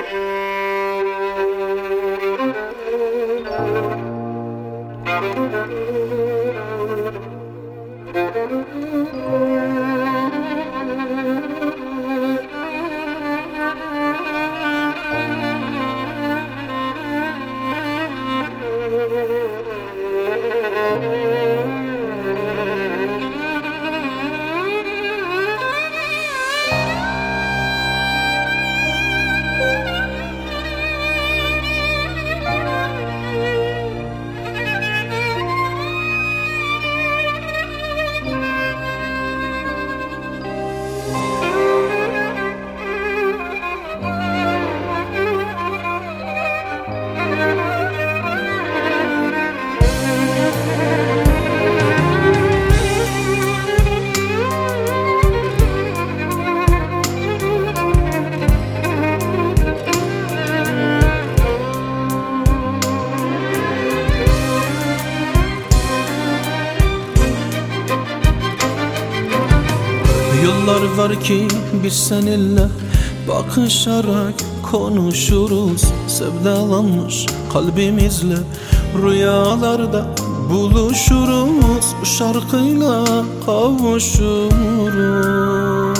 Yıllar var ki biz seninle bakışarak konuşuruz. Sevdalanmış kalbimizle rüyalarda buluşuruz. Bu şarkıyla kavuşuruz.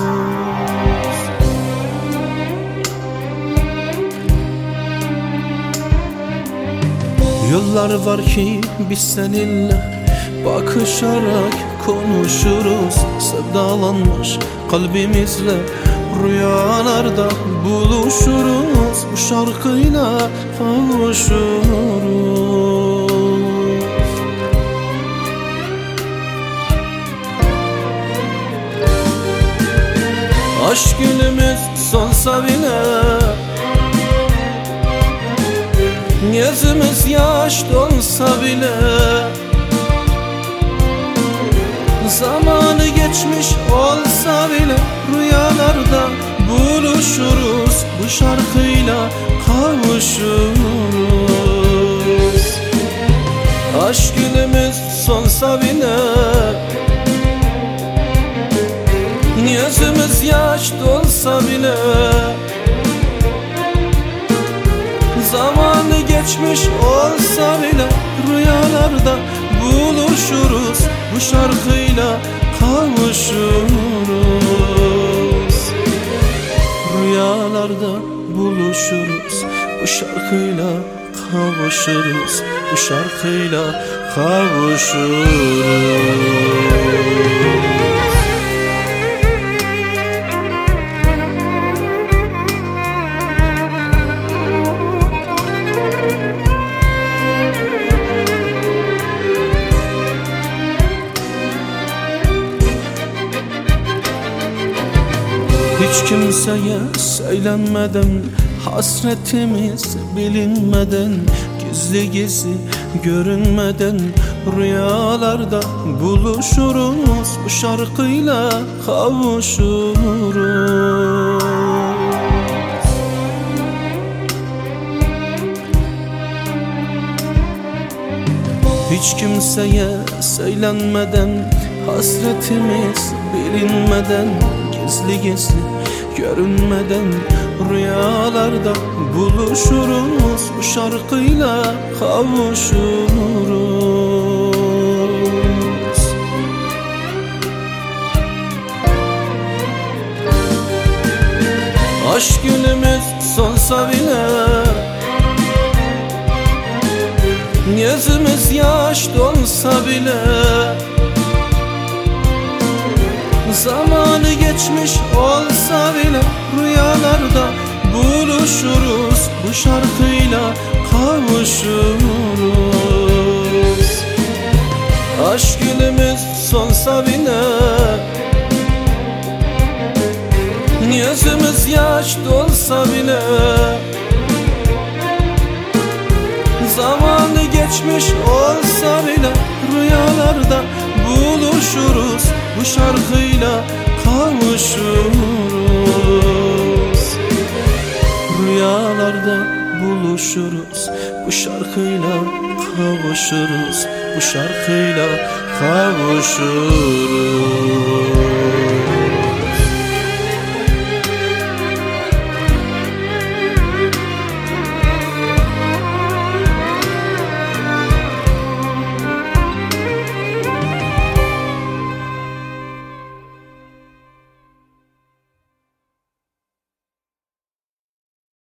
Yıllar var ki biz seninle bakışarak konuşuruz. Sevdalanmış kalbimizle rüyalarda buluşuruz. Bu şarkıyla kavuşuruz. Aşk günümüz sonsa bile, gözümüz yaş dolsa bile, zamanı geçmiş olsa bile rüyalarda buluşuruz. Bu şarkıyla kavuşuruz. Aşk günümüz sonsa bile, gözümüz yaş dolsa bile, zamanı geçmiş olsa bile rüyalarda buluşuruz. Bu şarkıyla kavuşuruz. Rüyalarda buluşuruz. Bu şarkıyla kavuşuruz. Bu şarkıyla kavuşuruz. Hiç kimseye söylenmeden, hasretimiz bilinmeden, gizli gizli görünmeden rüyalarda buluşuruz. Bu şarkıyla kavuşuruz. Hiç kimseye söylenmeden, hasretimiz bilinmeden, gizli gizli görünmeden rüyalarda buluşuruz. Bu şarkıyla kavuşuruz. Aşk günümüz sonsa bile, gözümüz yaş dolsa bile, zamanı geçmiş olsa bile rüyalarda buluşuruz. Bu şarkıyla kavuşuruz. Aşk günümüz sonsa bile, gözümüz yaş dolsa bile, zamanı geçmiş olsa bile rüyalarda buluşuruz. Bu şarkıyla kavuşuruz. Rüyalarda buluşuruz. Bu şarkıyla kavuşuruz. Bu şarkıyla kavuşuruz.